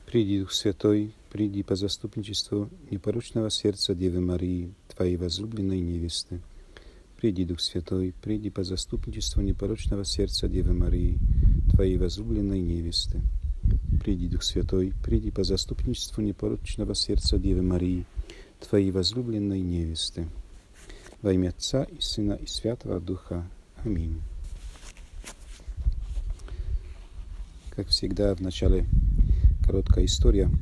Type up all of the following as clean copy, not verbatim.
Приди, Дух Святой, приди по заступничеству непорочного сердца Девы Марии, Твоей возлюбленной невесты. Приди, Дух Святой, приди по заступничеству непорочного сердца Девы Марии, Твоей возлюбленной невесты. Приди, Дух Святой, приди по заступничеству непорочного сердца Девы Марии, Твоей возлюбленной невесты. Во имя Отца и Сына и Святого Духа. Аминь. Как всегда, в начале короткая история.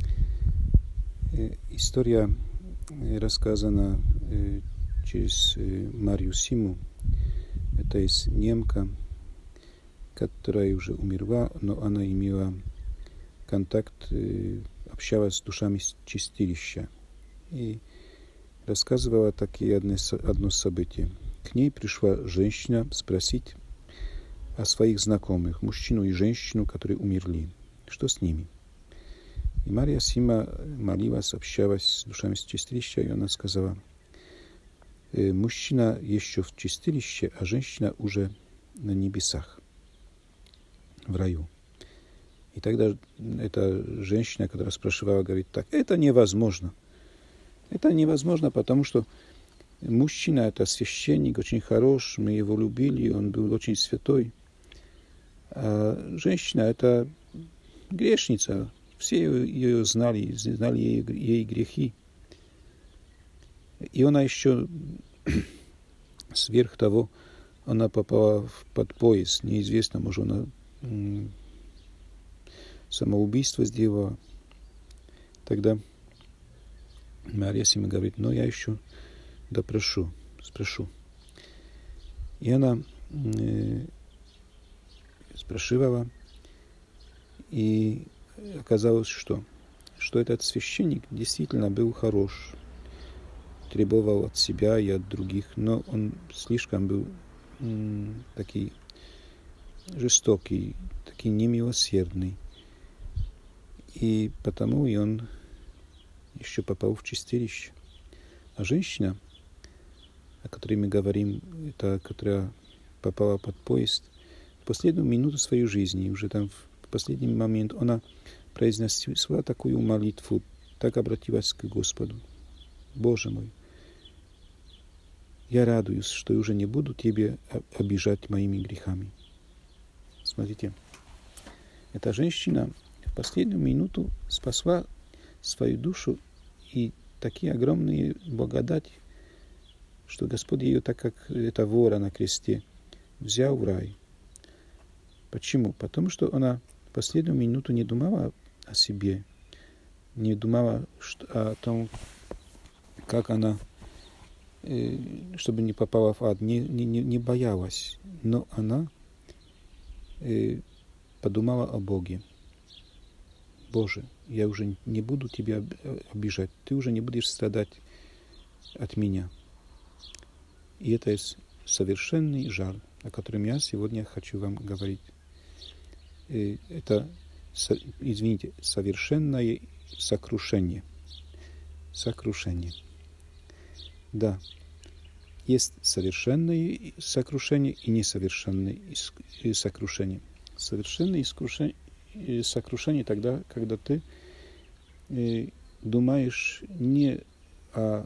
История рассказана через Марию Симу. Это есть немка, которая уже умерла, но она имела контакт, общалась с душами чистилища. И рассказывала такие одно событие. К ней пришла женщина спросить о своих знакомых, мужчину и женщину, которые умерли. Что с ними? И Мария Сима молилась, общалась с душами чистилища, и она сказала: мужчина еще в чистилище, а женщина уже на небесах, в раю. И тогда эта женщина, которая спрашивала, говорит так: это невозможно. Это невозможно, потому что мужчина — это священник, очень хорош, мы его любили, он был очень святой. А женщина — это грешница. Все ее знали ей грехи. И она еще, сверх того, она попала под поезд. Неизвестно, может, она самоубийство сделала. Тогда Мария Сима говорит: но я еще спрошу. И она спрашивала, и оказалось, что этот священник действительно был хорош, требовал от себя и от других, но он слишком был такой жестокий, такой немилосердный. И потому и он еще попал в чистилище. А женщина, о которой мы говорим, это которая попала под поезд, в последнюю минуту своей жизни, уже там в последний момент, она произнесла такую молитву, так обратилась к Господу: Боже мой, я радуюсь, что уже не буду Тебя обижать моими грехами. Смотрите, эта женщина в последнюю минуту спасла свою душу, и такие огромные благодати, что Господь ее, так как это вора на кресте, взял в рай. Почему? Потому что она в последнюю минуту не думала о себе, не думала о том, как она, чтобы не попала в ад, не боялась, но она подумала о Боге. Боже, я уже не буду Тебя обижать, Ты уже не будешь страдать от меня. И это есть совершенный жар, о котором я сегодня хочу вам говорить. Это, совершенное сокрушение. Сокрушение. Да, есть совершенное сокрушение и несовершенное сокрушение. Совершенное сокрушение тогда, когда ты думаешь не о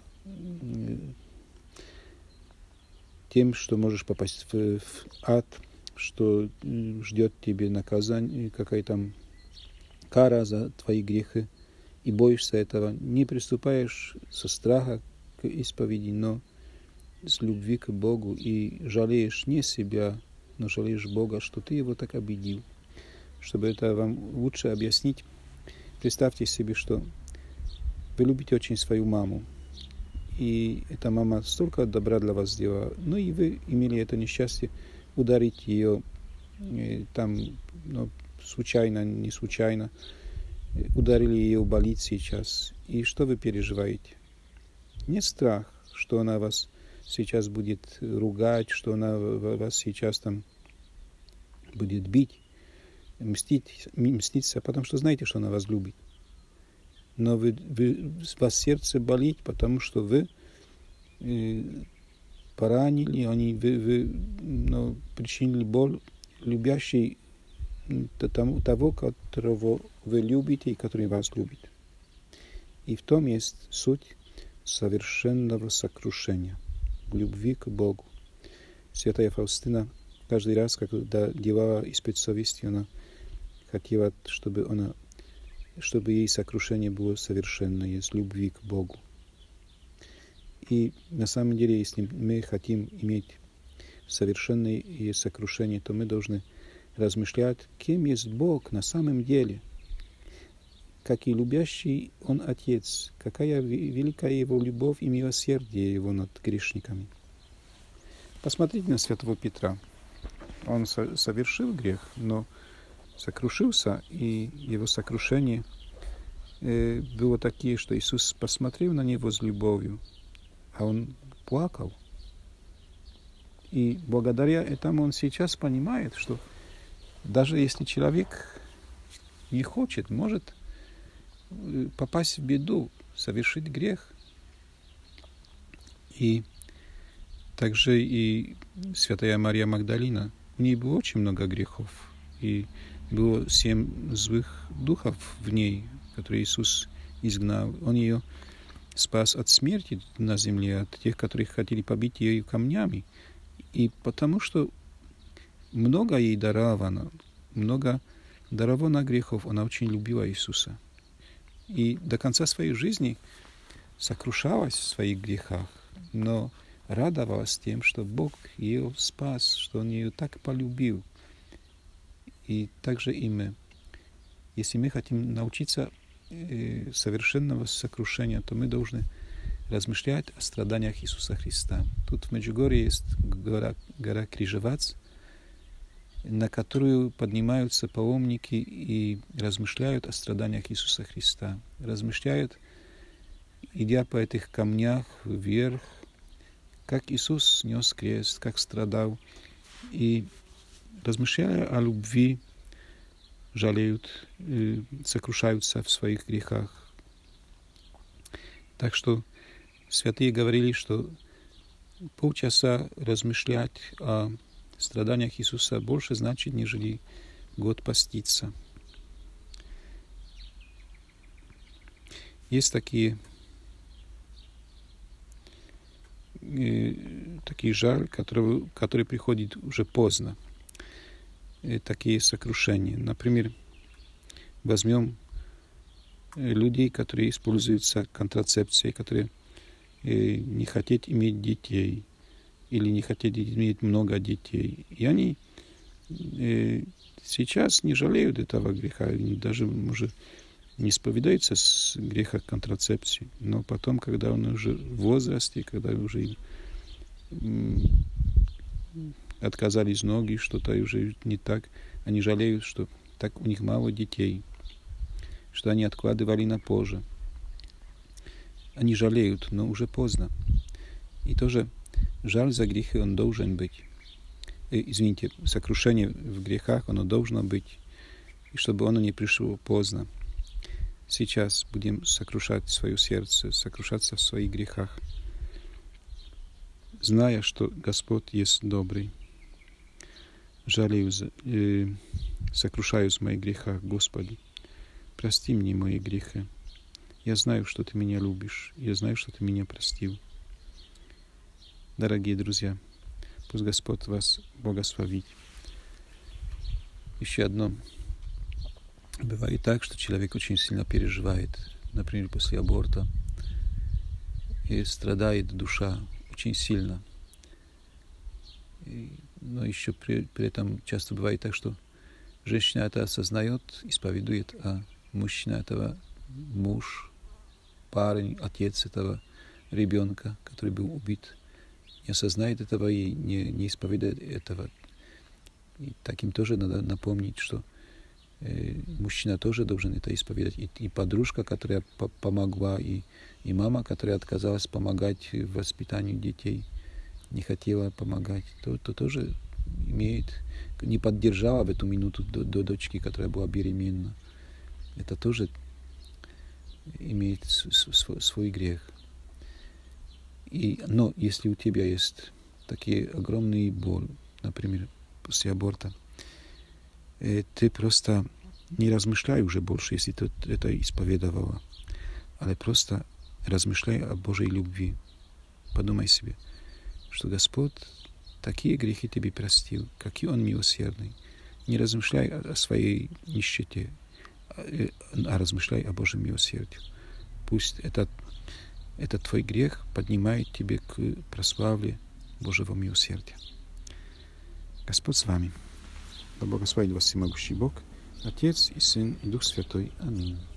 тем, что можешь попасть в ад, что ждет тебе наказание, какая-то кара за твои грехи, и боишься этого, не приступаешь со страха к исповеди, но с любви к Богу, и жалеешь не себя, но жалеешь Бога, что ты его так обидел. Чтобы это вам лучше объяснить, представьте себе, что вы любите очень свою маму, и эта мама столько добра для вас сделала, но и вы имели это несчастье ударить ее там, случайно, не случайно, ударили ее, болит сейчас. И что вы переживаете? Не страх, что она вас сейчас будет ругать, что она вас сейчас там будет бить, мститься, потому что знаете, что она вас любит. Но вас сердце болит, потому что вы поранили, вы причинили боль любящей того, которого вы любите и который вас любит. И в том есть суть совершенного сокрушения, любви к Богу. Святая Фаустина каждый раз, когда делала исповедь совести, она хотела, чтобы ей сокрушение было совершенное, с любви к Богу. И на самом деле, если мы хотим иметь совершенное сокрушение, то мы должны размышлять, кем есть Бог на самом деле, какой любящий Он Отец, какая великая Его любовь и милосердие Его над грешниками. Посмотрите на святого Петра. Он совершил грех, но сокрушился, и его сокрушение было такие, что Иисус посмотрел на него с любовью, а он плакал. И благодаря этому он сейчас понимает, что даже если человек не хочет, может попасть в беду, совершить грех. И также и святая Мария Магдалина, у нее было очень много грехов, и было 7 злых духов в ней, которые Иисус изгнал. Он ее спас от смерти на земле, от тех, которые хотели побить ее камнями. И потому что много ей даровано грехов, она очень любила Иисуса. И до конца своей жизни сокрушалась в своих грехах, но радовалась тем, что Бог ее спас, что Он ее так полюбил. И также и мы. Если мы хотим научиться совершенного сокрушения, то мы должны размышлять о страданиях Иисуса Христа. Тут в Меджугорье есть гора Крижевац, на которую поднимаются паломники и размышляют о страданиях Иисуса Христа. Размышляют, идя по этих камнях вверх, как Иисус нес крест, как страдал. И размышляя о любви, жалеют, сокрушаются в своих грехах. Так что святые говорили, что полчаса размышлять о страданиях Иисуса больше значит, нежели год поститься. Есть такие жаль, который приходит уже поздно. Такие сокрушения. Например, возьмем людей, которые используются контрацепцией, которые не хотят иметь детей или не хотят иметь много детей. И они сейчас не жалеют этого греха, они даже, может, не исповедаются с греха контрацепции, но потом, когда он уже в возрасте, когда уже отказались ноги, что-то уже не так, они жалеют, что так у них мало детей, что они откладывали на позже. Они жалеют, но уже поздно. И тоже жаль за грехи, он должен быть. Сокрушение в грехах, оно должно быть, и чтобы оно не пришло поздно. Сейчас будем сокрушать свое сердце, сокрушаться в своих грехах, зная, что Господь есть добрый. Жалею, сокрушаюсь в моих грехах, Господи. Прости мне мои грехи. Я знаю, что Ты меня любишь. Я знаю, что Ты меня простил. Дорогие друзья, пусть Господь вас благословит. Еще одно. Бывает так, что человек очень сильно переживает, например, после аборта, и страдает душа очень сильно. Но еще при этом часто бывает так, что женщина это осознает, исповедует, а мужчина этого, муж, парень, отец этого ребенка, который был убит, не осознает этого и не исповедует этого. И таким тоже надо напомнить, что мужчина тоже должен это исповедать. И подружка, которая помогла, и мама, которая отказалась помогать в воспитании детей, не хотела помогать, то тоже не поддержала в эту минуту до дочки, которая была беременна. Это тоже имеет свой грех. Но если у тебя есть такие огромные боли, например, после аборта, ты просто Не размышляй уже больше, если ты это исповедовала, але просто размышляй о Божьей любви. Подумай себе, что Господь такие грехи тебе простил, какой Он милосердный. Не размышляй о своей нищете, а размышляй о Божьем милосердии. Пусть этот твой грех поднимает тебя к прославле Божьего милосердия. Господь с вами. Да благословит вас всемогущий Бог, Отец и Сын и Дух Святой. Аминь.